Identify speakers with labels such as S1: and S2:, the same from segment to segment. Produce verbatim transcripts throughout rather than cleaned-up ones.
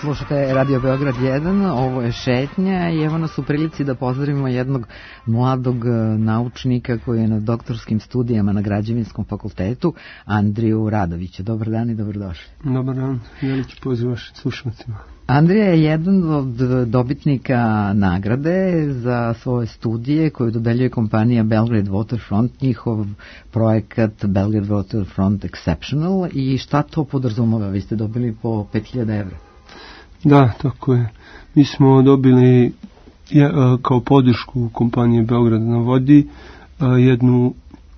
S1: Slušate Radio Beograd jedan, ovo je Šetnja i evo nas u prilici da pozdravimo jednog mladog naučnika koji je na doktorskim studijama na Građevinskom fakultetu, Andriju Radovića. Dobar dan i dobrodošli.
S2: Dobar dan, veliki pozdrav vašim slušalcima.
S1: Andrija je jedan od dobitnika nagrade za svoje studije koju dodeljuje kompanija Belgrade Waterfront, njihov projekat Belgrade Waterfront Exceptional. I šta to podrazumeva? Vi ste dobili po pet hiljada evra.
S2: Da, tako je. Mi smo dobili kao podršku kompanije Beograd na vodi jednu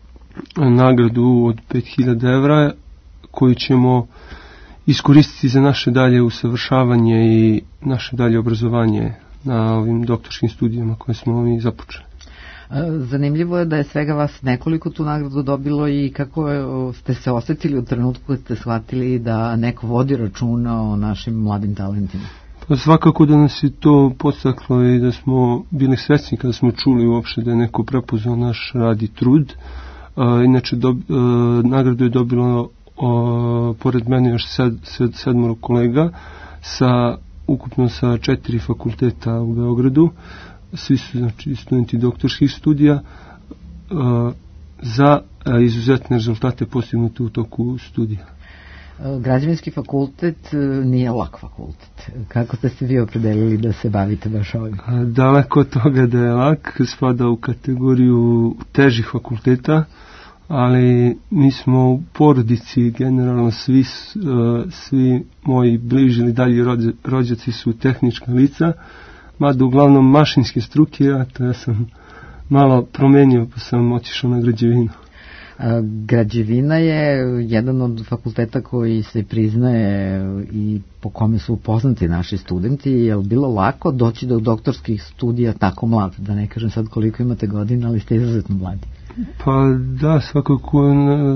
S2: nagradu od pet hiljada evra koju ćemo iskoristiti za naše dalje usavršavanje i naše dalje obrazovanje na ovim doktorskim studijama koje smo mi započeli.
S1: Zanimljivo je da je svega vas nekoliko tu nagradu dobilo i kako ste se osetili u trenutku kad ste shvatili da neko vodi računa o našim mladim talentima?
S2: Pa svakako da nas je to podstaklo i da smo bili svesni kada smo čuli uopšte da je neko prepoznao naš rad i trud. A, inače do, a, nagradu je dobilo a, pored mene još sed, sed, sedmoro kolega sa ukupno sa četiri fakulteta u Beogradu. Svi su znači studenti doktorskih studija a, za a, izuzetne rezultate postignute u toku studija.
S1: Građevinski fakultet nije lak fakultet. Kako ste se vi opredelili da se bavite baš ovim?
S2: Daleko od toga da je lak, spada u kategoriju težih fakulteta, ali mi smo u porodici, generalno svi, svi moji bliži ili dalji rođaci su tehnička lica, mada uglavnom mašinske struke, a to ja sam malo promenio pa sam otišao na građevinu.
S1: Građevina je jedan od fakulteta koji se priznaje i po kome su upoznati naši studenti. Je li bilo lako doći do doktorskih studija tako mlad? Da ne kažem sad koliko imate godina, ali ste izuzetno mladi.
S2: Pa da, svakako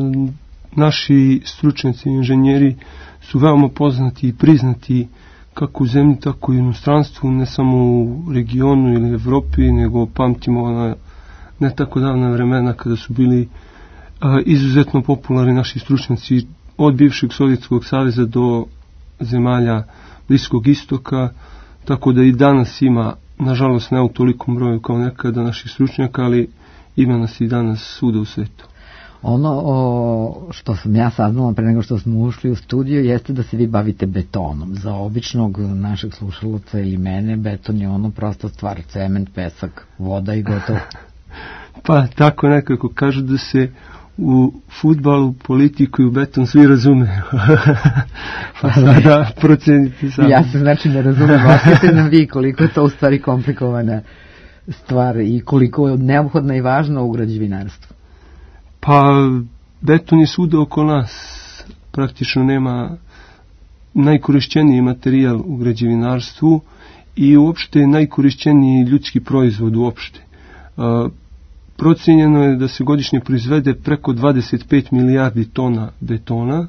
S2: naši stručnjaci i inženjeri su veoma poznati i priznati kako u zemlji, tako i u inostranstvu, ne samo u regionu ili Evropi, nego pamtimo na ne tako davna vremena kada su bili izuzetno popularni naši stručnjaci od bivšeg Sovjetskog saveza do zemalja Bliskog istoka, tako da i danas ima, nažalost ne u tolikom broju kao nekada naših stručnjaka, ali ima nas i danas svuda u svetu.
S1: Ono o, što sam ja saznala pre nego što smo ušli u studiju jeste da se vi bavite betonom. Za običnog našeg slušalaca ili mene beton je ono prosta stvar, cement, pesak, voda i gotovo.
S2: Pa tako nekako kažu da se u fudbalu, politiku i u beton svi razumeju. Pa sada procenite sami.
S1: Ja se znači ne razumem. Osjetite nam vi koliko je to u stvari komplikovana stvar i koliko je neophodna i važna u građevinarstvu.
S2: Pa beton je svuda oko nas. Praktično nema najkorišćeniji materijal u građevinarstvu i uopšte je najkorišćeniji ljudski proizvod uopšte. Uh, Procijenjeno je da se godišnje proizvede preko dvadeset pet milijardi tona betona,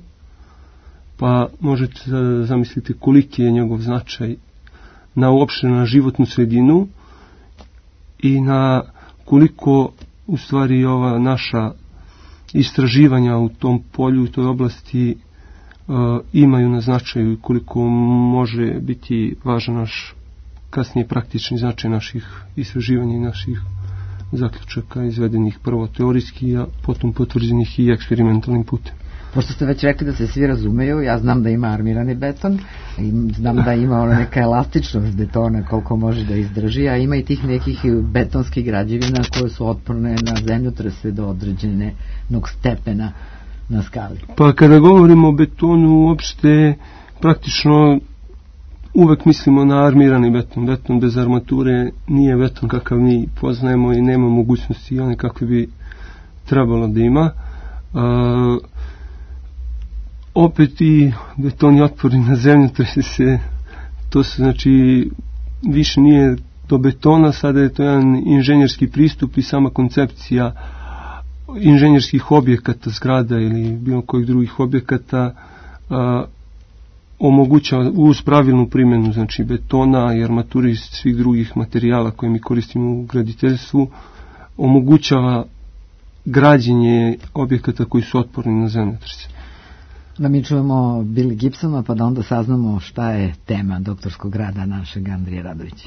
S2: pa možete zamisliti koliki je njegov značaj na uopšte na životnu sredinu i na koliko u stvari ova naša istraživanja u tom polju, u toj oblasti uh, imaju na značaju i koliko može biti važan naš kasnije praktični značaj naših istraživanja i naših zaključaka izvedenih prvo teorijski, a potom potvrđenih i eksperimentalnim putem.
S1: Pošto ste već rekli da se svi razumeju, ja znam da ima armirani beton, znam da ima ona neka elastičnost betona koliko može da izdrži, a ima i tih nekih betonskih građevina koje su otporne na zemljotrese do određenog stepena na skali.
S2: Pa kada govorimo o betonu, uopšte praktično uvek mislimo na armirani beton. Beton bez armature nije beton kakav mi poznajemo i nema mogućnosti one kakve bi trebalo da ima. A, opet i beton je otporni na zemljotrese. To se znači više nije do betona, sada je to jedan inženjerski pristup i sama koncepcija inženjerskih objekata, zgrada ili bilo kojih drugih objekata a, omogućava uz pravilnu primjenu znači betona i armature i svih drugih materijala koje mi koristimo u graditeljstvu, omogućava građenje objekata koji su otporni na zemljotrese.
S1: Da mi čujemo Billy Gibsona pa da onda saznamo šta je tema doktorskog rada našeg Andrije Radovića.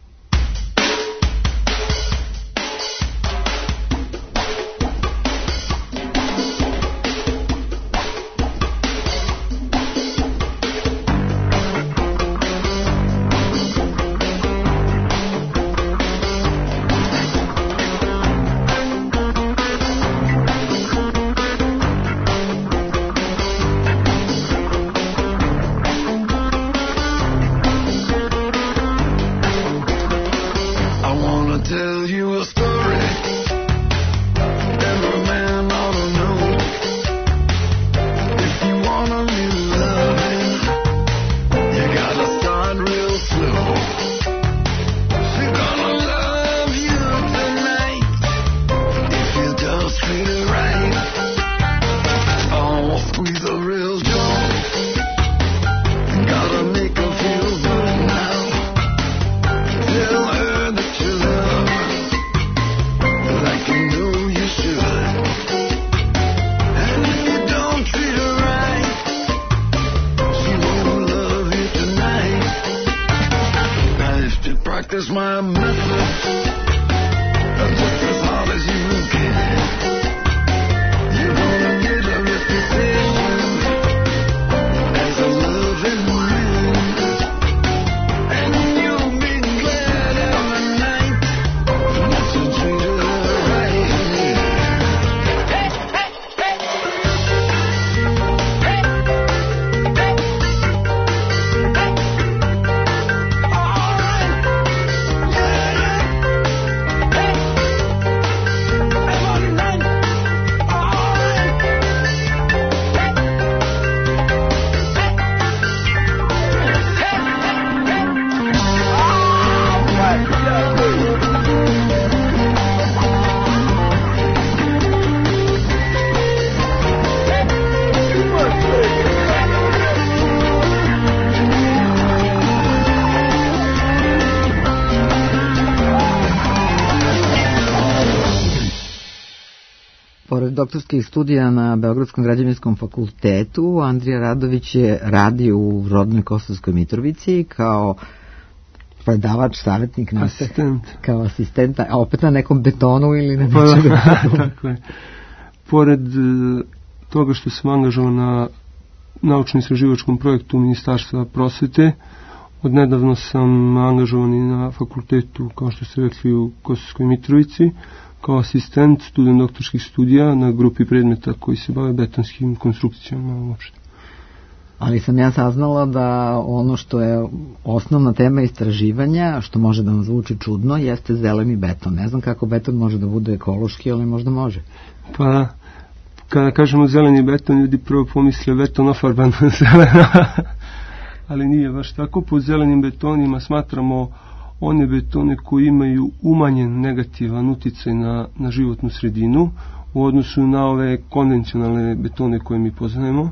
S1: Doktorskih studija na Beogradskom građevinskom fakultetu Andrija Radović je radio u rodnoj Kosovskoj Mitrovici kao predavač, savjetnik,
S2: asistent.
S1: Kao asistenta, a opet na nekom betonu ili na nečem.
S2: Tako je. Pored toga što sam angažovan na naučno-istraživačkom projektu Ministarstva prosvete, odnedavno sam angažovan i na fakultetu, kao što ste rekli, u Kosovskoj Mitrovici, kao asistent student doktorskih studija na grupi predmeta koji se bave betonskim konstrukcijama uopšte.
S1: Ali sam ja saznala da ono što je osnovna tema istraživanja, što može da vam zvuči čudno, jeste zeleni beton. Ne znam kako beton može da bude ekološki, ali možda može.
S2: Pa, kada kažemo zeleni beton, ljudi prvo pomisle beton ofarban zelena, ali nije baš tako. Po zelenim betonima smatramo one betone koji imaju umanjen negativan uticaj na, na životnu sredinu u odnosu na ove konvencionalne betone koje mi poznajemo.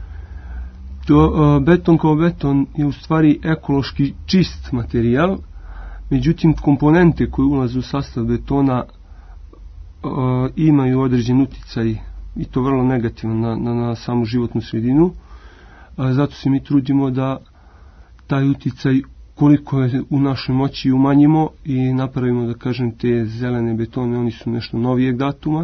S2: To, uh, beton kao beton je u stvari ekološki čist materijal, međutim komponente koje ulaze u sastav betona uh, imaju određen uticaj i to vrlo negativan na, na, na samu životnu sredinu. Uh, zato se mi trudimo da taj uticaj koliko je u našoj moći umanjimo i napravimo, da kažem, te zelene betone. Oni su nešto novijeg datuma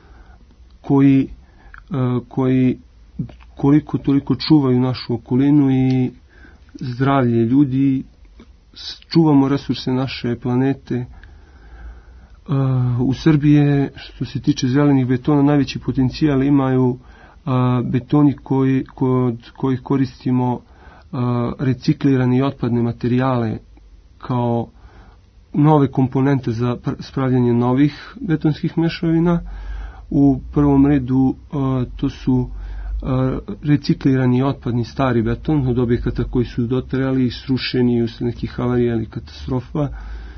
S2: koji, uh, koji koliko toliko čuvaju našu okolinu i zdravlje ljudi, čuvamo resurse naše planete. Uh, u Srbiji, što se tiče zelenih betona, najveći potencijal imaju uh, betoni koji, kod kojih koristimo uh, reciklirane i otpadne materijale kao nove komponente za spravljanje novih betonskih mešavina. U prvom redu uh, to su reciklirani otpadni stari beton od objekata koji su dotrajali i srušeni usled nekih havarija ili katastrofa.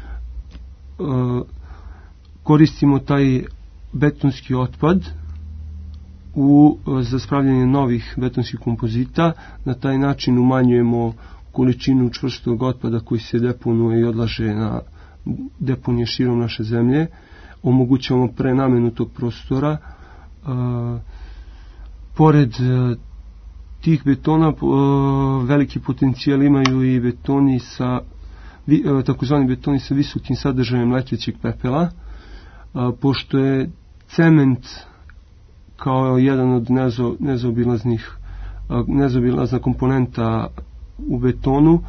S2: Koristimo taj betonski otpad u, za spravljanje novih betonskih kompozita. Na taj način umanjujemo količinu čvrstog otpada koji se deponuje i odlaže na deponije širom naše zemlje. Omogućavamo prenamenu tog prostora. Pored tih betona veliki potencijal imaju i betoni sa takozvani betoni sa visokim sadržajem letećeg pepela, pošto je cement kao jedan od nezo, nezaobilaznih nezaobilazna komponenta u betonu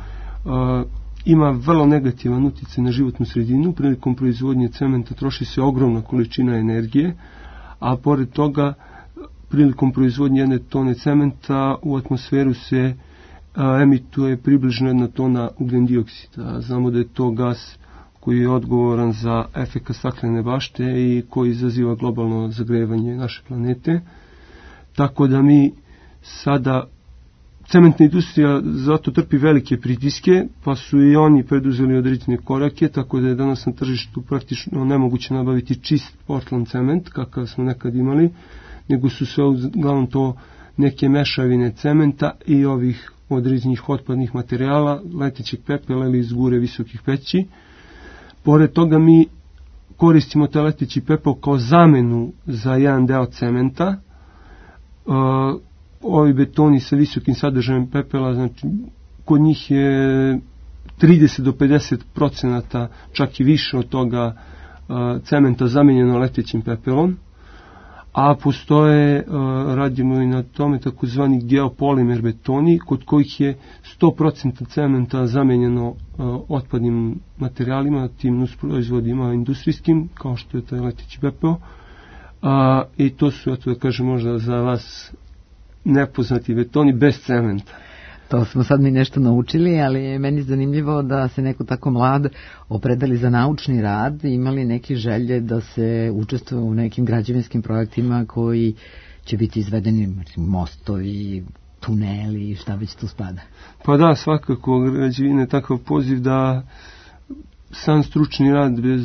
S2: ima vrlo negativan utjecaj na životnu sredinu. Prilikom proizvodnje cementa troši se ogromna količina energije, a pored toga prilikom proizvodnje jedne tone cementa u atmosferu se a, emituje približno jedna tona ugljen dioksida. Znamo da je to gas koji je odgovoran za efekat staklene bašte i koji izaziva globalno zagrevanje naše planete. Tako da mi sada, cementna industrija zato trpi velike pritiske, pa su i oni preduzeli određene korake, tako da je danas na tržištu praktično nemoguće nabaviti čist Portland cement, kakav smo nekad imali, nego su sve uglavnom to neke mešavine cementa i ovih određenih otpadnih materijala, letećeg pepela ili izgure visokih peći. Pored toga mi koristimo taj leteći pepel kao zamenu za jedan deo cementa. Uh, ovi betoni sa visokim sadržajem pepela, znači kod njih je trideset do pedeset procenata, čak i više od toga uh, cementa zamenjeno letećim pepelom. A postoje, radimo i na tome, takozvani geopolimer betoni, kod kojih je sto posto cementa zamenjeno otpadnim materijalima, tim nusproizvodima industrijskim, kao što je taj leteći pepeo. A, I to su, eto da kažem, možda za vas nepoznati betoni bez cementa.
S1: To smo sad mi nešto naučili, ali je meni zanimljivo da se neko tako mlad opredeli za naučni rad, imali neke želje da se učestvuje u nekim građevinskim projektima koji će biti izvedeni, mostovi, tuneli, šta već tu spada.
S2: Pa da, svakako građevina je takav poziv da sam stručni rad bez,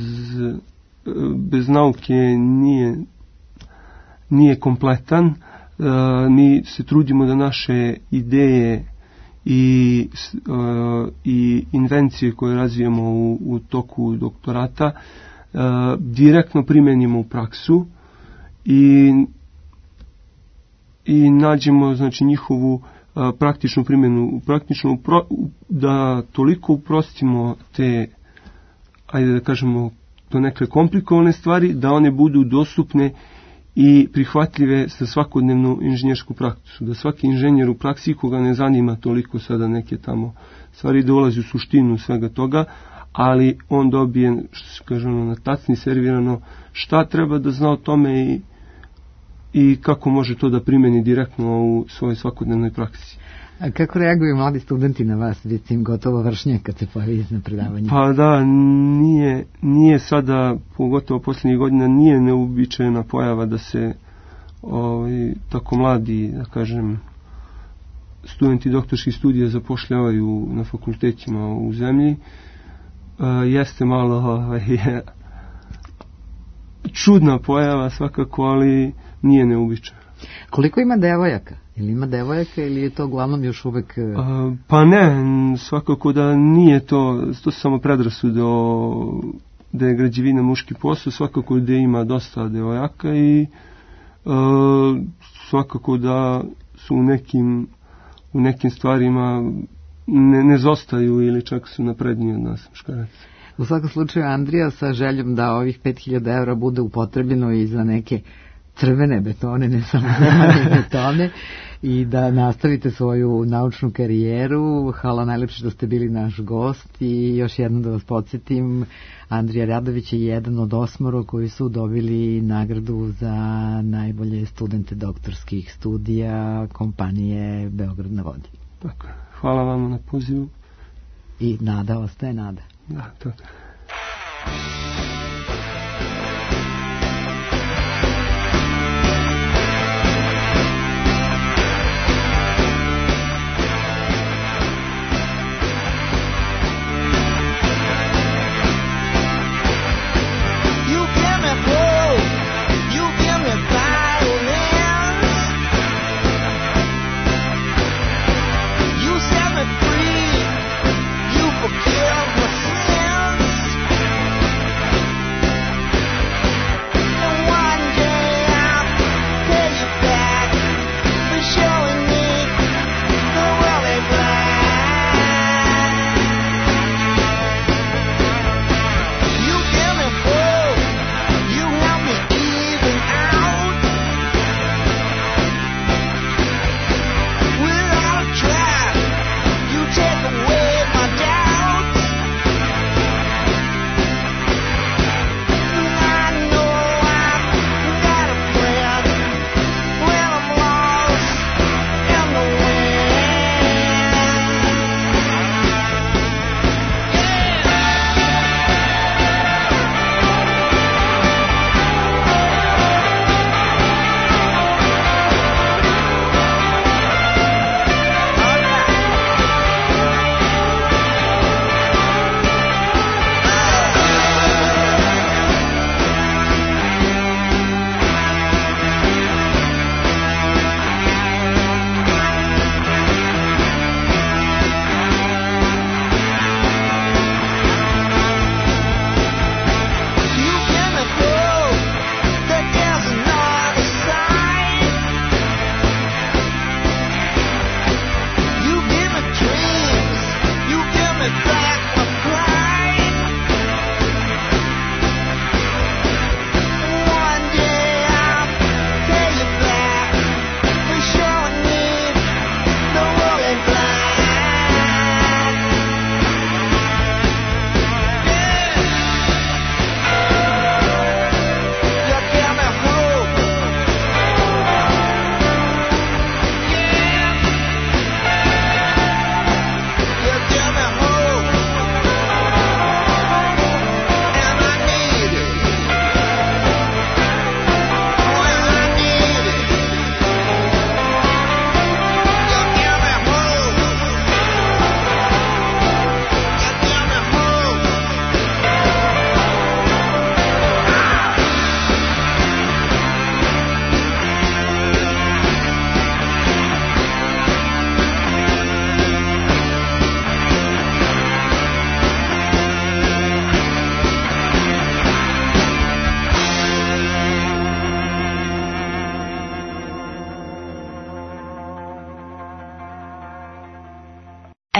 S2: bez nauke nije, nije kompletan. Mi se trudimo da naše ideje i, uh, i invencije koje razvijemo u, u toku doktorata uh, direktno primenimo u praksu i, i nađemo, znači, njihovu uh, praktičnu primjenu, praktično pro, da toliko uprostimo te, ajde da kažemo, to neke komplikovane stvari, da one budu dostupne i prihvatljive za svakodnevnu inženjersku praksu. Da svaki inženjer u praksi, koga ne zanima toliko sada neke tamo stvari, dolazi u suštinu svega toga, ali on dobije, što se kaže, na tacni servirano šta treba da zna o tome i, i kako može to da primeni direktno u svojoj svakodnevnoj praksi.
S1: A kako reaguju mladi studenti na vas, recimo gotovo vršnjak kad se pojavi na predavanju?
S2: Pa da, nije, nije sada, pogotovo posljednjih godina, nije neuobičajena pojava da se ovaj, tako mladi, da kažem, studenti doktorskih studija zapošljavaju na fakultetima u zemlji. E, jeste malo ovaj, čudna pojava svakako, ali nije neuobičajena.
S1: Koliko ima devojaka? Ili ima devojaka ili je to uglavnom još uvek...
S2: A, pa ne, svakako da nije to, to su samo predrasude o, da je građevina muški posao, svakako da ima dosta devojaka i a, svakako da su u nekim, u nekim stvarima ne, ne zostaju ili čak su napredniji od nas muškaraca.
S1: U svakom slučaju, Andrija, sa željom da ovih pet hiljada evra bude upotrebljeno i za neke crvene betone, ne samo crvene betone, i da nastavite svoju naučnu karijeru. Hvala najlepše što ste bili naš gost i još jednom da vas podsjetim, Andrija Radović je jedan od osmoro koji su dobili nagradu za najbolje studente doktorskih studija kompanije Beograd na vodi.
S2: Tako, hvala vam na pozivu.
S1: I nada ostaje nada.
S2: Da, tako.
S3: Forgive my sins.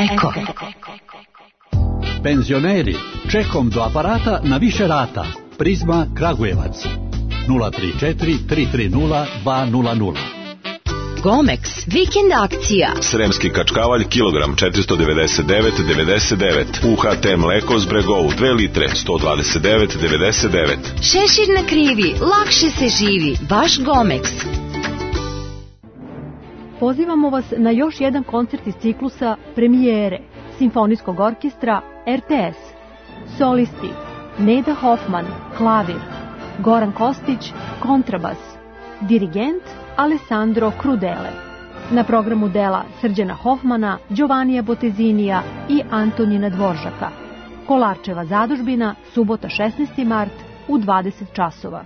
S3: Eko.
S4: Penzioneri, čekom do aparata na više rata. Prizma Kragujevac. nula tri četiri tri tri nula dva nula nula.
S3: Gomex, vikend akcija.
S5: Sremski kačkavalj, kilogram četiristo devedeset devet devedeset devet. U H T mleko s Bregovu, dve litre, sto dvadeset devet devedeset devet.
S3: Šešir na krivi, lakše se živi. Vaš Gomex.
S6: Pozivamo vas na još jedan koncert iz ciklusa Premijere Simfonijskog orkestra R T S. Solisti Neda Hoffman, klavir, Goran Kostić, kontrabas, dirigent Alessandro Crudele. Na programu dela Srđana Hoffmana, Giovanija Botezinija i Antonina Dvoržaka. Kolarčeva zadužbina, subota šesnaesti mart u dvadeset časova.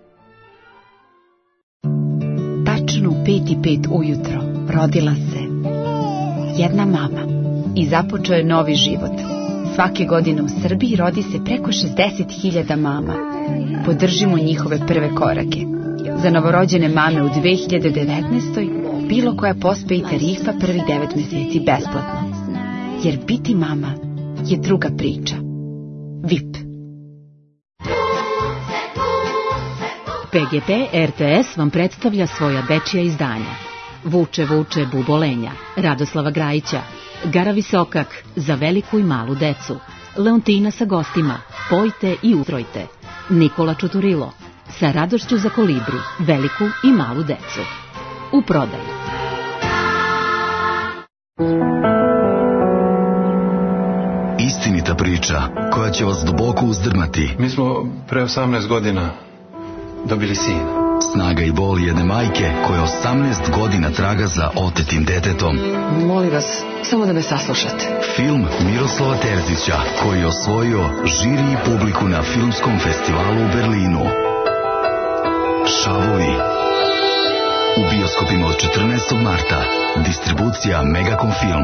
S7: Tačno u pet i pet ujutro rodila se jedna mama i započeo je novi život. Svake godine u Srbiji rodi se preko šezdeset hiljada mama. Podržimo njihove prve korake. Za novorođene mame u dve hiljade devetnaestoj bilo koja pospe i tarifa prvih devet meseci besplatno. Jer biti mama je druga priča. V I P.
S8: P G P R T S vam predstavlja svoja dečija izdanja. Vuče, vuče, bubolenja, Radoslava Grajića, Gara Visokak, za veliku i malu decu, Leontina sa gostima, Pojte i ustrojte, Nikola Čuturilo, sa radošću za kolibri, veliku i malu decu. U prodaju.
S9: Istinita priča koja će vas duboko uzdrmati.
S10: Mi smo pre osamnaest godina dobili sina.
S9: Snaga i bol jedne majke koja osamnaest godina traga za otetim detetom.
S11: Molim vas, samo da me saslušate.
S9: Film Miroslava Terzića koji je osvojio žiri i publiku na filmskom festivalu u Berlinu. Šavovi. U bioskopima od četrnaestog marta. Distribucija Megacom Film.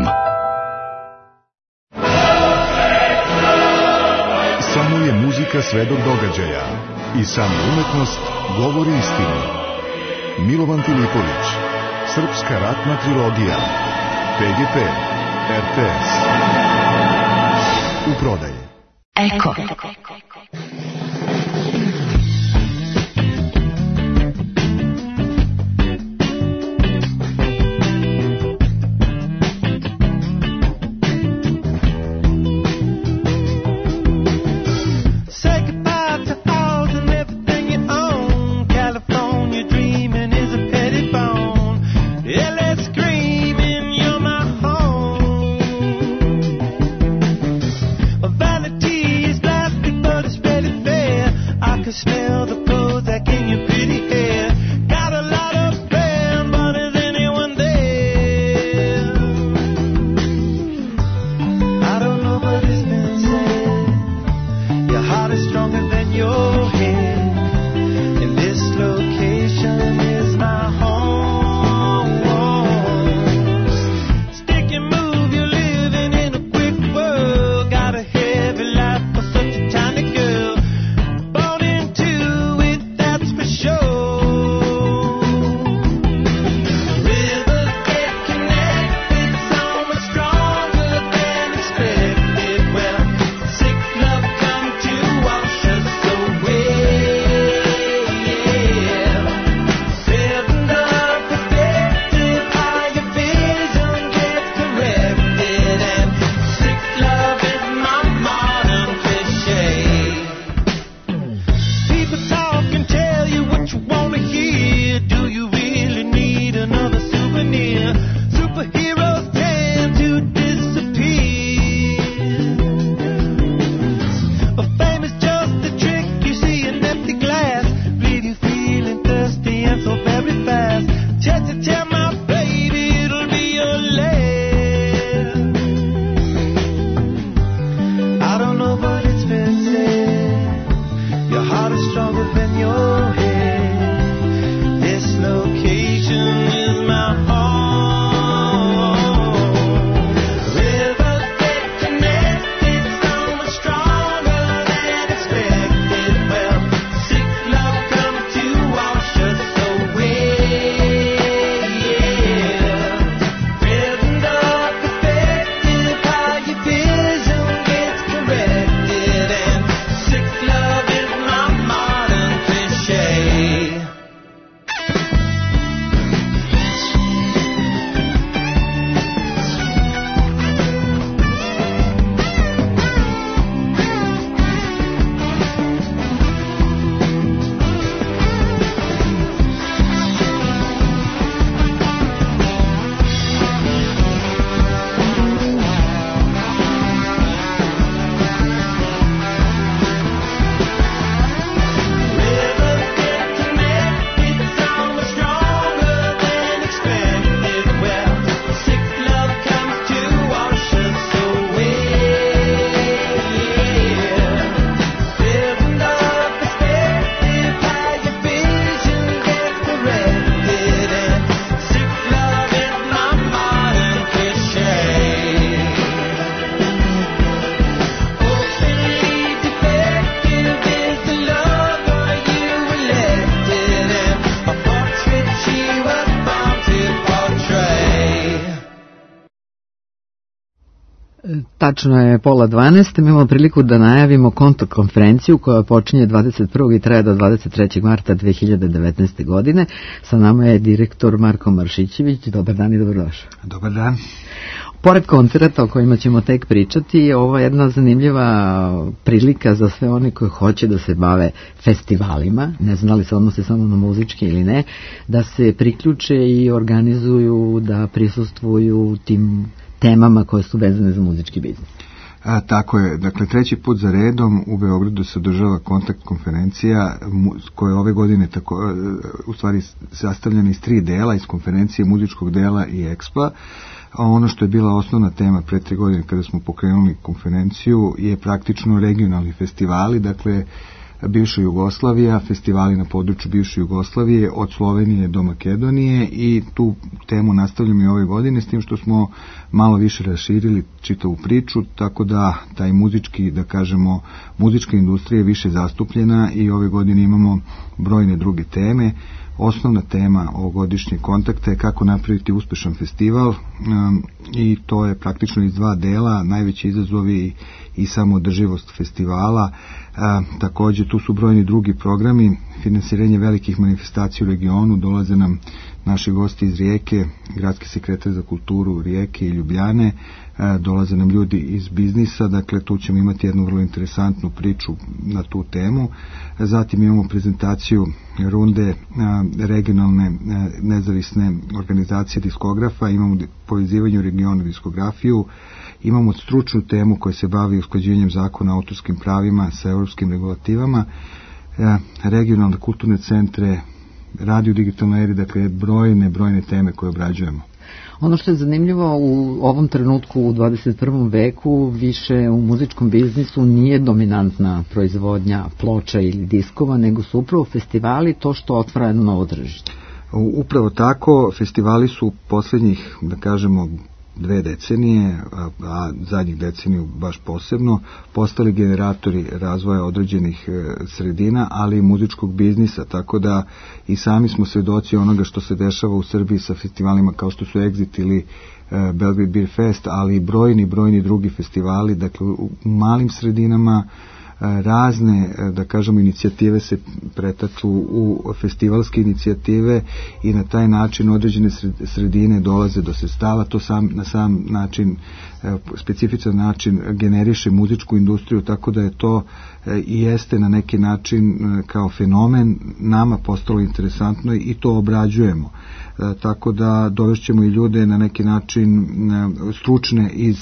S12: Samo je muzika svedok događaja i samo umetnost govori istinu. Milovan Filipović, Srpska ratna trilogija, P G P, R T S. U prodaji.
S3: Eko.
S13: Vanity is plastic, but it's ready.
S1: Tačno je pola dvanaest, mi imamo priliku da najavimo kontakt konferenciju koja počinje dvadeset prvog i traje do dvadeset trećeg marta dve hiljade devetnaeste. godine. Sa nama je direktor Marko Maršićević. Dobar dan i dobrodošao.
S13: Dobar dan.
S1: Pored koncerata o kojima ćemo tek pričati, ovo je jedna zanimljiva prilika za sve one koji hoće da se bave festivalima, ne znam da li se odnose samo na muzički ili ne, da se priključe i organizuju, da prisustvuju tim temama koje su vezane za muzički biznis.
S13: A, tako je, dakle treći put za redom u Beogradu se održava kontakt konferencija koja je ove godine tako, u stvari sastavljena iz tri dela, iz konferencije, muzičkog dela i ekspa. A ono što je bila osnovna tema pre tri godine kada smo pokrenuli konferenciju je praktično regionalni festivali, dakle bivša Jugoslavija, festivali na području bivše Jugoslavije od Slovenije do Makedonije i tu temu nastavljamo i ove godine s tim što smo malo više raširili čitavu priču, tako da taj muzički, da kažemo, muzička industrija je više zastupljena i ove godine imamo brojne druge teme. Osnovna tema ovogodišnjeg kontakta je kako napraviti uspešan festival um, i to je praktično iz dva dela, najveći izazovi i samoodrživost festivala. Uh, također tu su brojni drugi programi, finansiranje velikih manifestacija u regionu, dolaze nam naši gosti iz Rijeke, gradski sekretar za kulturu Rijeke i Ljubljane, uh, dolaze nam ljudi iz biznisa, dakle tu ćemo imati jednu vrlo interesantnu priču na tu temu. Zatim imamo prezentaciju runde uh, regionalne uh, nezavisne organizacije diskografa, imamo povezivanje u regionu diskografiju, imamo stručnu temu koja se bavi usklađenjem zakona o autorskim pravima sa europskim regulativama, uh, regionalne kulturne centre, radio digitalnoj eri, dakle brojne, brojne teme koje obrađujemo.
S1: Ono što je zanimljivo u ovom trenutku u dvadeset prvom veku više u muzičkom biznisu nije dominantna proizvodnja ploča ili diskova, nego su upravo festivali to što otvara jedno novo tržište.
S13: Upravo tako, festivali su poslednjih, da kažemo, dve decenije, a, a zadnjih deceniju baš posebno, postali generatori razvoja određenih e, sredina, ali i muzičkog biznisa, tako da i sami smo svedoci onoga što se dešava u Srbiji sa festivalima kao što su Exit ili e, Belgrade Beer Fest, ali i brojni, brojni drugi festivali, dakle u malim sredinama razne, da kažemo, inicijative se pretaču u festivalske inicijative i na taj način određene sredine dolaze do sredstava, to sam, na sam način, specifičan način generiše muzičku industriju, tako da je to i jeste na neki način kao fenomen nama postalo interesantno i to obrađujemo. Tako da dovešćemo i ljude na neki način stručne iz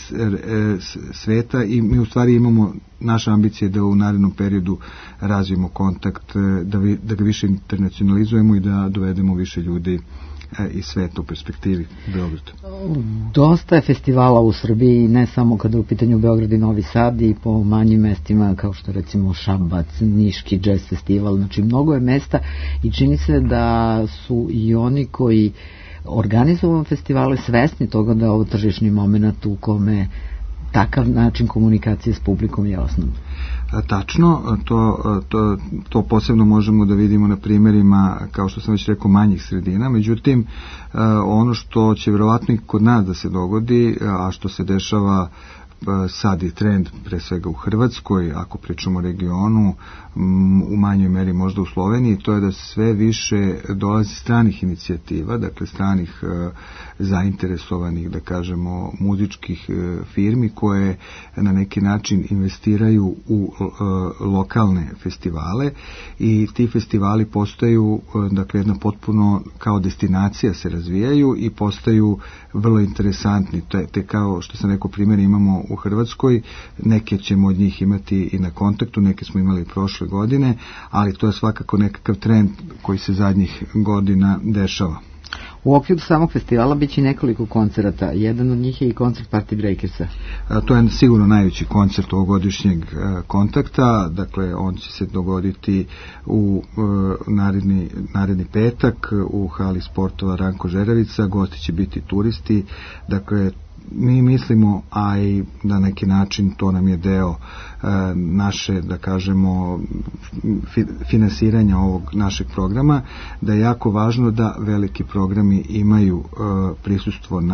S13: sveta i mi u stvari imamo naša ambicija da u narednom periodu razvijemo kontakt, da, vi, da ga više internacionalizujemo i da dovedemo više ljudi iz sveta u perspektivi Beograda.
S1: Dosta je festivala u Srbiji, ne samo kada je u pitanju Beograd i Novi Sad, i po manjim mestima kao što recimo Šabac, Niški jazz festival, znači mnogo je mesta i čini se da su i oni koji organizuju festivale svesni toga da je ovo tržišni moment u kome takav način komunikacije s publikom je osnovno.
S13: Tačno, to, to, to posebno možemo da vidimo na primjerima, kao što sam već rekao, manjih sredina, međutim ono što će vjerovatno i kod nas da se dogodi, a što se dešava sad je trend pre svega u Hrvatskoj, ako pričamo o regionu, u manjoj meri možda u Sloveniji, to je da sve više dolazi stranih inicijativa, dakle stranih e, zainteresovanih, da kažemo, muzičkih e, firmi koje na neki način investiraju u e, lokalne festivale i ti festivali postaju, e, dakle, jedna potpuno kao destinacija se razvijaju i postaju vrlo interesantni. Te, te kao što sam rekao, primjer imamo u Hrvatskoj, neke ćemo od njih imati i na kontaktu, neke smo imali prošle godine, ali to je svakako nekakav trend koji se zadnjih godina dešava.
S1: U okviru samog festivala biće nekoliko koncerata. Jedan od njih je i koncert Party Breakersa.
S13: A, to je sigurno najveći koncert ovogodišnjeg a, kontakta. Dakle, on će se dogoditi u a, naredni, naredni petak u hali sportova Ranko Žeravica. Gosti će biti turisti. Dakle, mi mislimo, a i na neki način to nam je deo e, naše, da kažemo, fi, finansiranja ovog našeg programa, da je jako važno da veliki programi imaju e, prisustvo na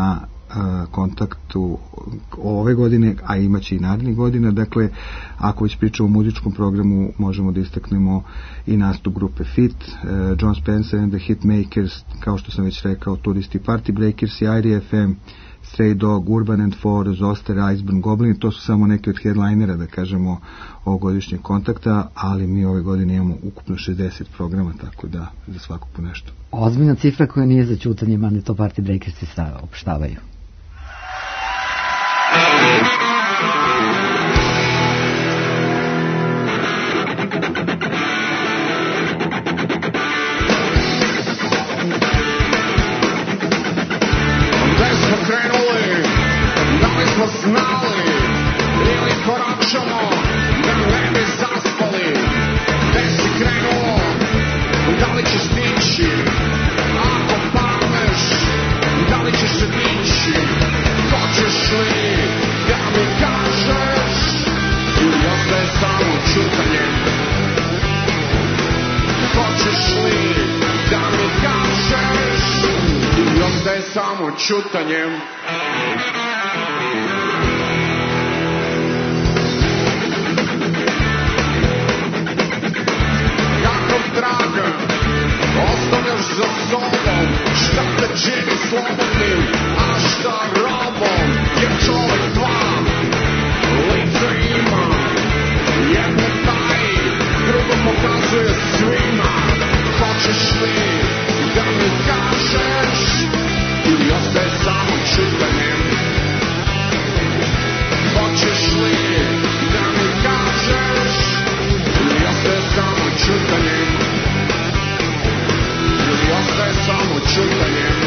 S13: kontaktu ove godine, a imaće i narednih godina. Dakle, ako već pričamo o muzičkom programu, možemo da istaknemo i nastup grupe Fit, uh, John Spencer and the Hitmakers, kao što sam već rekao, Turisti, Party Breakers, I R I F M, Stray Dog, Urban and Four, Zoster, Iceburn, Goblin. To su samo neki od headlinera, da kažemo, ovogodišnjeg kontakta, ali mi ove godine imamo ukupno šezdeset programa, tako da za svako po nešto.
S1: Ozbiljna cifra koja nije za ćutanje, mane to Party Breakersi opštavaju.
S14: Samo čutanjem. Kakav trag ostavljaš za sobom, šta te čini slobodnim, a šta robom, jer čovek dva lice ima, jedno taji, drugo pokazuje svima. Hoćeš li da mi kažeš ili ostaje samo čutanjem? Hoćeš li da mi kažeš ili ostaje samo čutanjem? Ili ostaje samo čutanjem?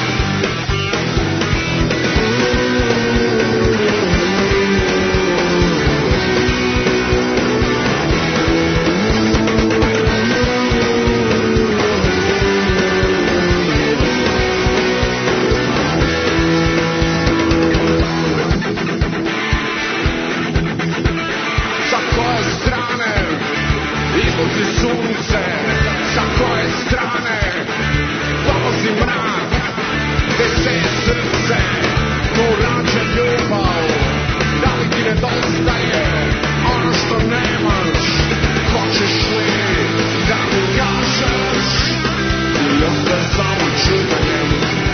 S14: Sunce, sa koje strane dolazi mrak, gde se je srce, tu rađe ljubav. Da li ti nedostaje ono što nemaš? Hoćeš li da mi kažeš ili ostaje samo čutanjem?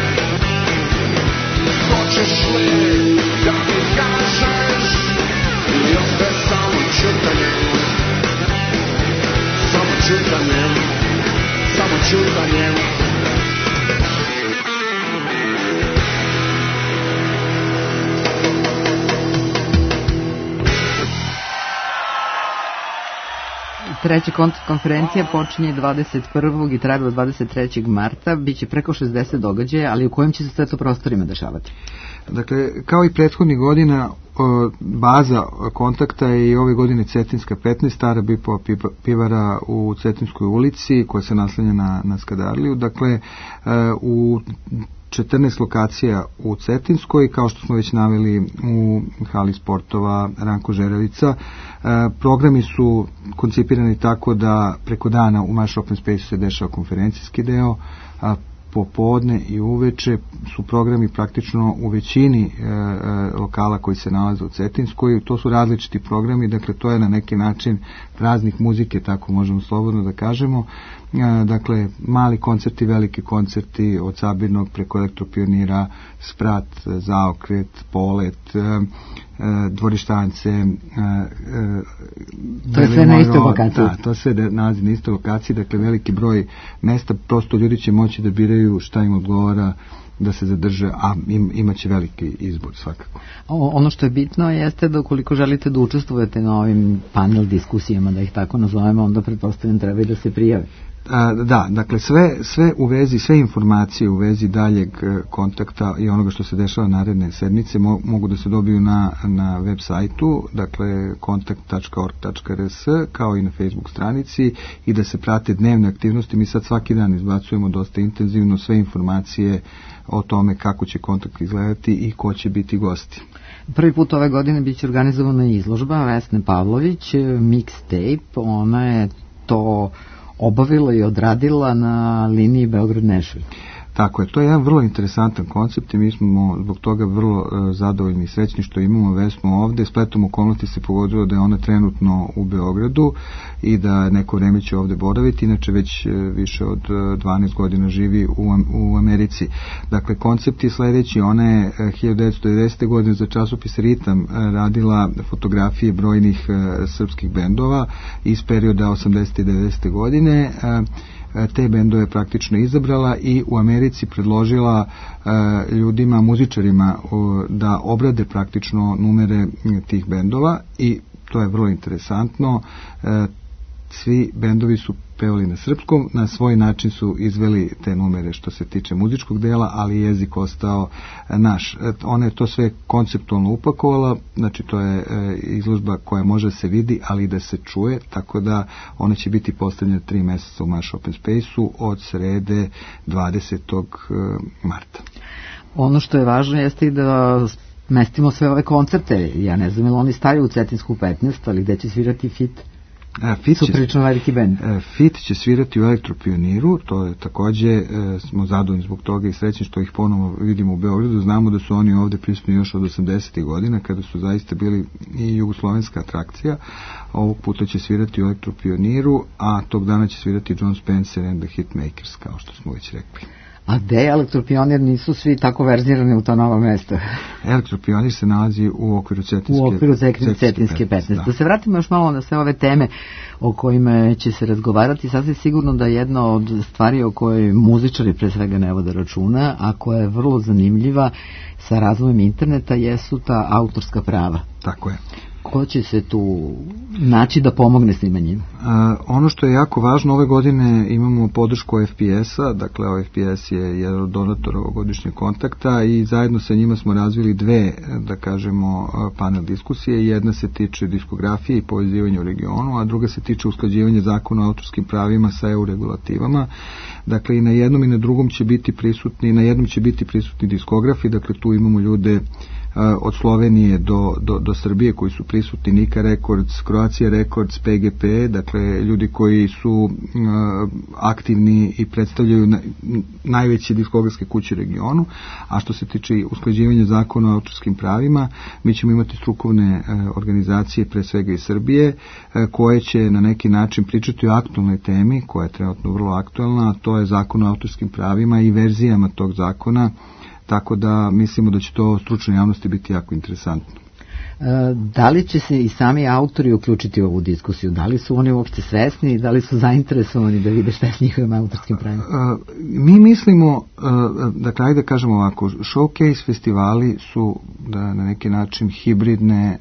S14: Hoćeš li da mi kažeš ili ostaje samo čutanjem? Samo čutanjem, samo čutanjem.
S1: Treća kontakt konferencija počinje dvadeset prvog i traje do dvadeset trećeg marta. Biće preko šezdeset događaja, ali u kojim će se sve to prostorima dešavati?
S13: Dakle, kao i prethodnih godina, baza kontakta je i ove godine Cetinska petnaest, stara Bipova pivara u Cetinskoj ulici, koja se naslanja na, na Skadarliju. Dakle, u četrnaest lokacija u Cetinskoj, kao što smo već naveli u hali sportova Ranko Žeravica. Programi su koncipirani tako da preko dana u Maš Open Space se dešava konferencijski deo, a popodne i uveče su programi praktično u većini e, e, lokala koji se nalaze u Cetinskoj. To su različiti programi, dakle to je na neki način praznik muzike, tako možemo slobodno da kažemo. E, dakle, mali koncerti, veliki koncerti, od sabirnog preko elektropionira, sprat, zaokret, polet, e, e, dvorištance. E, e,
S1: to je sve na istoj lokaciji.
S13: Da, to sve nalazi na istoj lokaciji, dakle veliki broj mesta, prosto ljudi će moći da biraju šta im odgovara da se zadrže, a im, imaće veliki izbor svakako.
S1: O, ono što je bitno jeste da ukoliko želite da učestvujete na ovim panel diskusijama, da ih tako nazovemo, onda pretpostavljam treba i da se prijave.
S13: A, da, dakle sve, sve u vezi, sve informacije u vezi daljeg kontakta i onoga što se dešava naredne sedmice mo, mogu da se dobiju na, na web sajtu, dakle kontakt tačka org tačka r s, kao i na Facebook stranici, i da se prate dnevne aktivnosti. Mi sad svaki dan izbacujemo dosta intenzivno sve informacije o tome kako će kontakt izgledati i ko će biti gosti.
S1: Prvi put ove godine biće organizovana izložba Vesne Pavlović, Mixtape. Ona je to obavila i odradila na liniji Beograd-Nešvilj.
S13: Tako je, to je jedan vrlo interesantan koncept i mi smo zbog toga vrlo uh, zadovoljni i srećni što imamo Vesnu ovde. Spletom okolnosti se pogodilo da je ona trenutno u Beogradu i da neko vreme će ovde boraviti, inače već uh, više od uh, dvanaest godina živi u, u Americi. Dakle, koncept je sledeći, ona je uh, hiljadu devetsto devedesete. godine za časopis Ritam uh, radila fotografije brojnih uh, srpskih bendova iz perioda osamdesete i devedesete. godine. Uh, te bendove praktično izabrala i u Americi predložila e, ljudima, muzičarima o, da obrade praktično numere tih bendova i to je vrlo interesantno. E, svi bendovi su pevali na srpskom, na svoj način su izveli te numere što se tiče muzičkog dela, ali jezik ostao naš. Ona je to sve konceptualno upakovala, znači to je izložba koja može se vidi, ali i da se čuje, tako da ona će biti postavljena tri meseca u Maš Open Space-u od srede dvadesetog marta.
S1: Ono što je važno jeste i da mestimo sve ove koncerte. Ja ne znam, ili oni staju u Cetinsku petnaest, ali gde će svirati Fit?
S13: Fit
S1: su prilično veliki bend.
S13: Fit će svirati u Elektropioniru, to je takođe, e, smo zadovoljni zbog toga i srećni što ih ponovo vidimo u Beogradu. Znamo da su oni ovde prisutni još od osamdesetih godina, kada su zaista bili i jugoslovenska atrakcija. Ovog puta će svirati u Elektropioniru, a tog dana će svirati John Spencer and the Hitmakers, kao što smo već rekli.
S1: A gde je Elektropionir? Nisu svi tako verzirani u ta nova mesta.
S13: Elektropionir se nalazi u okviru Cetinske,
S1: u okviru Cetinske petnaest. Da. da se vratimo još malo na sve ove teme o kojima će se razgovarati. Sasvim sigurno da jedna od stvari o kojoj muzičari pre svega ne vode računa, a koja je vrlo zanimljiva sa razvojem interneta, jesu ta autorska prava.
S13: Tako je.
S1: Ko će se tu naći da pomogne s njima njima?
S13: A, ono što je jako važno, ove godine imamo podršku O F P S-a, dakle O F P S je jedan od donatora ovogodišnjeg kontakta i zajedno sa njima smo razvili dve, da kažemo, panel diskusije. Jedna se tiče diskografije i povezivanja u regionu, a druga se tiče usklađivanja zakona o autorskim pravima sa E U regulativama. Dakle, i na jednom i na drugom će biti prisutni, na jednom će biti prisutni diskografi, dakle tu imamo ljude od Slovenije do, do, do Srbije koji su prisutni, Nika Records, Croatia Records, P G P, dakle ljudi koji su uh, aktivni i predstavljaju na, najveće diskografske kuće u regionu. A što se tiče usklađivanja zakona o autorskim pravima, mi ćemo imati strukovne uh, organizacije, pre svega iz Srbije, uh, koje će na neki način pričati o aktualnoj temi, koja je trenutno vrlo aktualna, a to je zakon o autorskim pravima i verzijama tog zakona. Tako da mislimo da će to stručnoj javnosti biti jako interesantno.
S1: E, da li će se i sami autori uključiti u ovu diskusiju? Da li su oni uopšte svesni i da li su zainteresovani da vide šta je s njihovim autorskim pravima?
S13: E, mi mislimo, e, dakle, ajde da kažemo ovako, showcase festivali su da na neki način hibridne e,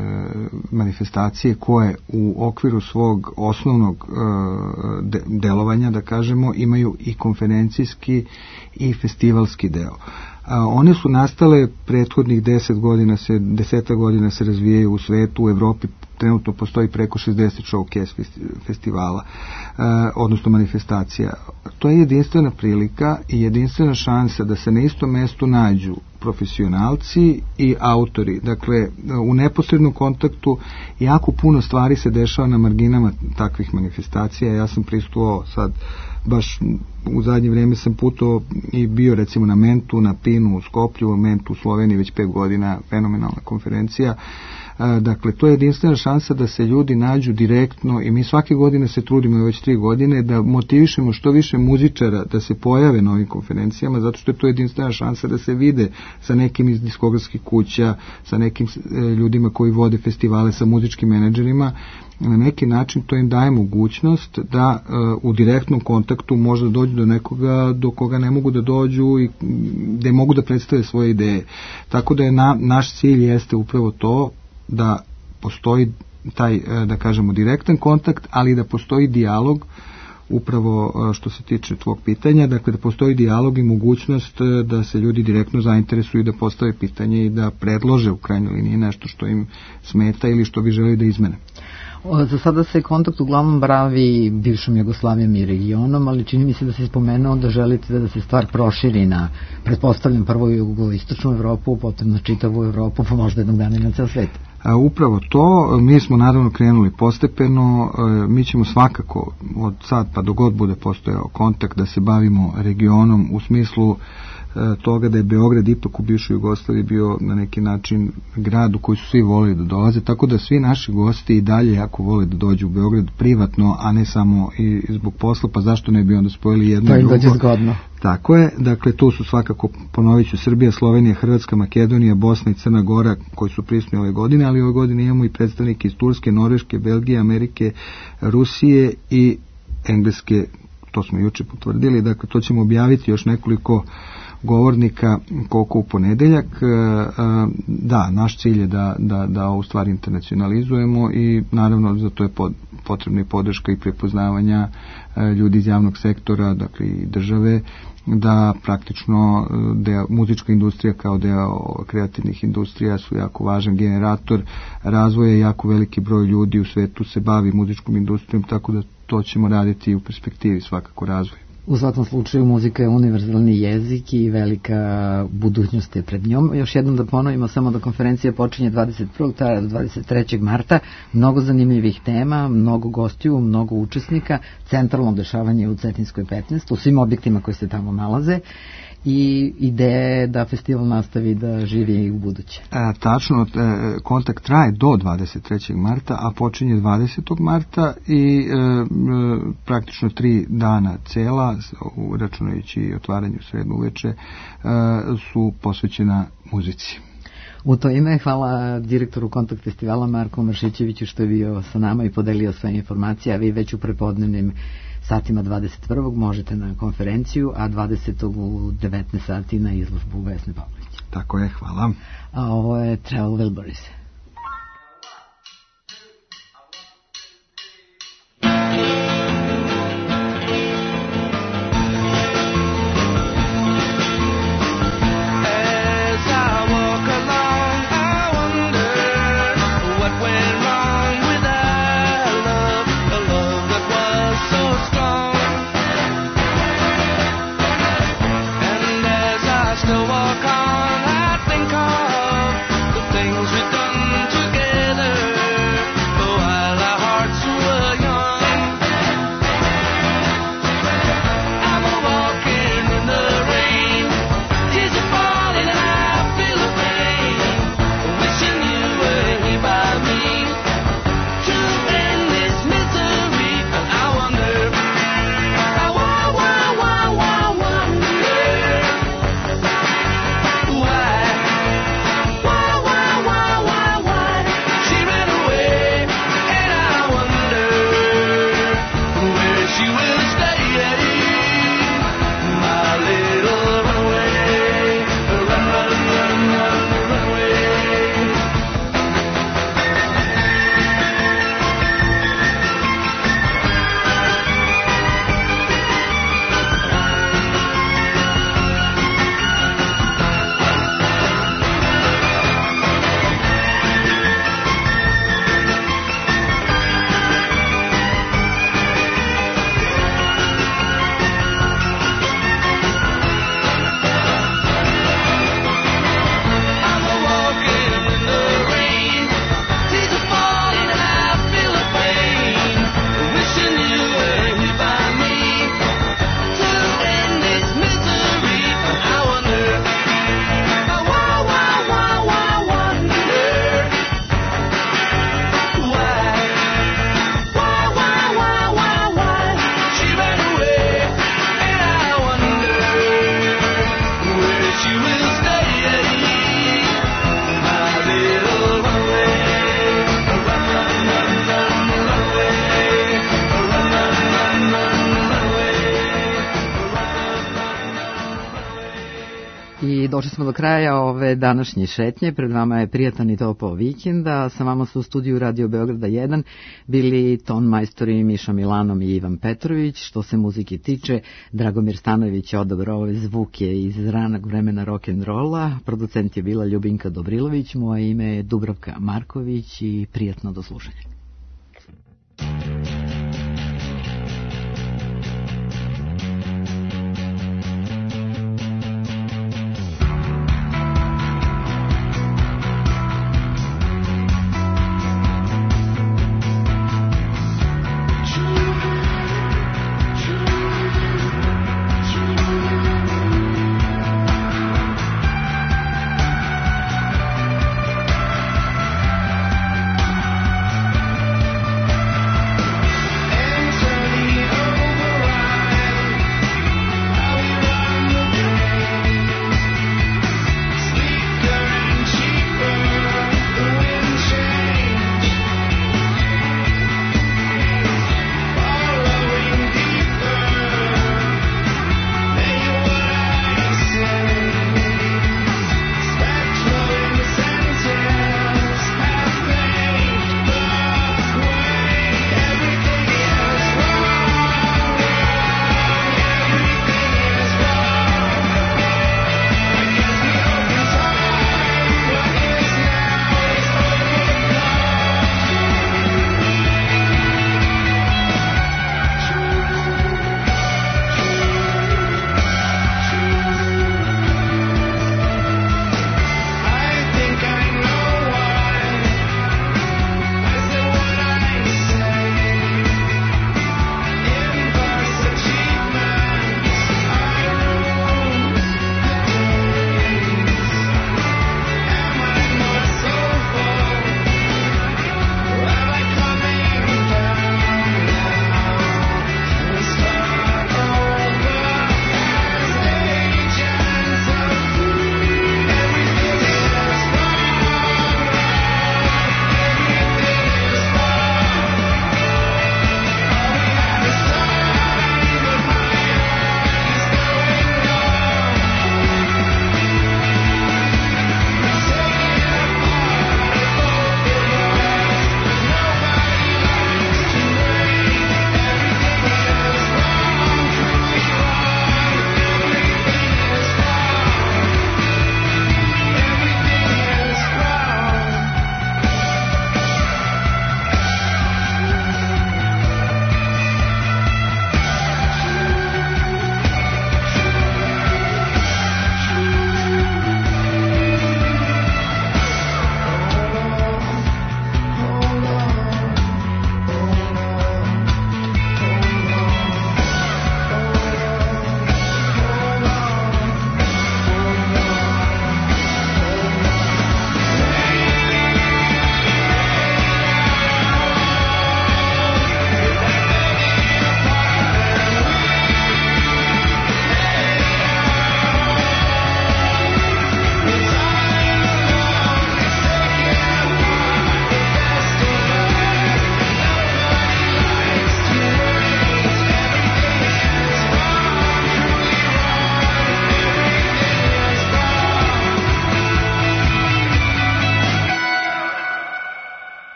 S13: manifestacije koje u okviru svog osnovnog e, de, delovanja, da kažemo, imaju i konferencijski i festivalski deo. One su nastale prethodnih deset godina, se, deseta godina se razvijaju u svetu, u Evropi trenutno postoji preko šezdeset showcase festivala, eh, odnosno manifestacija. To je jedinstvena prilika i jedinstvena šansa da se na istom mestu nađu profesionalci i autori. Dakle, u neposrednom kontaktu jako puno stvari se dešava na marginama takvih manifestacija. Ja sam prisustvovao sad, baš u zadnje vrijeme sam putovao i bio recimo na Mentu, na Pinu u Skoplju, Mentu u Sloveniji već pet godina, fenomenalna konferencija. Dakle, to je jedinstvena šansa da se ljudi nađu direktno i mi svake godine se trudimo, već tri godine, da motivišemo što više muzičara da se pojave na ovim konferencijama, zato što je to jedinstvena šansa da se vide sa nekim iz diskografskih kuća, sa nekim ljudima koji vode festivale, sa muzičkim menadžerima. Na neki način to im daje mogućnost da uh, u direktnom kontaktu možda dođu do nekoga do koga ne mogu da dođu i da mogu da predstave svoje ideje. Tako da je na, naš cilj jeste upravo to da postoji taj, da kažemo, direktan kontakt, ali da postoji dijalog upravo što se tiče tvog pitanja, dakle da postoji dijalog i mogućnost da se ljudi direktno zainteresuju da postave pitanje i da predlože u krajnjoj liniji nešto što im smeta ili što bi želeli da izmene.
S1: Za sada se kontakt uglavnom bavi bivšom Jugoslavijom i regionom, ali čini mi se da se spomenuo da želite da se stvar proširi na, pretpostavljam, prvo jugoistočnu Evropu, potom na čitavu Evropu, pa možda jednog dana i na ceo svet.
S13: Upravo to, mi smo naravno krenuli postepeno, mi ćemo svakako od sad pa do god bude postojao kontakt da se bavimo regionom u smislu toga da je Beograd ipak u bivšoj Jugoslaviji bio na neki način grad u koji su svi volili da dolaze, tako da svi naši gosti i dalje jako vole da dođu u Beograd privatno, a ne samo i zbog posla, pa zašto ne bi onda spojili jedno i drugo.
S1: To im dođe zgodno.
S13: Tako je, dakle tu su svakako, ponovit ću, Srbija, Slovenija, Hrvatska, Makedonija, Bosna i Crna Gora koji su prisutni ove godine, ali ove godine imamo i predstavnike iz Turske, Norveške, Belgije, Amerike, Rusije i Engleske, to smo juče potvrdili, dakle to ćemo objaviti još nekoliko govornika koliko u ponedeljak. Da, naš cilj je da, da, da ovu stvar internacionalizujemo i naravno za to je pod, potrebna i podrška i prepoznavanja ljudi iz javnog sektora, dakle i države, da praktično deo, muzička industrija kao deo kreativnih industrija su jako važan generator razvoja, jako veliki broj ljudi u svetu se bavi muzičkom industrijom, tako da to ćemo raditi i u perspektivi svakako razvoja.
S1: U svakom slučaju muzika je univerzalni jezik i velika budućnost je pred njom. Još jednom da ponovimo samo da konferencija počinje dvadeset prvog traja do dvadeset trećeg marta. Mnogo zanimljivih tema, mnogo gostiju, mnogo učesnika, centralno dešavanje u Cetinskoj petnaest, u svim objektima koji se tamo nalaze. I ideja je da festival nastavi da živi i u buduće.
S13: E, tačno, e, kontakt traje do dvadeset trećeg marta, a počinje dvadesetog marta i e, e, praktično tri dana cela, računajući otvaranju sredno uveče, e, su posvećena muzici.
S1: U to ime hvala direktoru Kontakt festivala Marku Maršićeviću što je bio sa nama i podelio sve informacije, a vi već u prepodnevnim satima dvadeset prvog možete na konferenciju, a dvadesetog u devetnaest sati na izložbu Vesne Pavlović.
S13: Tako je, hvala.
S1: A ovo je Travel Wilburys.
S14: Still walk on, I think of the things we've done
S1: I došli smo do kraja ove današnje šetnje. Pred vama je prijatan i topao vikend, a sa vama su u studiju Radio Beograda jedan bili ton majstori Miša Milanom i Ivan Petrović. Što se muzike tiče, Dragomir Stanojević je odabrao ove zvuke iz ranog vremena rock'n'rolla, producent je bila Ljubinka Dobrilović, moje ime je Dubravka Marković i prijatno do slušanja.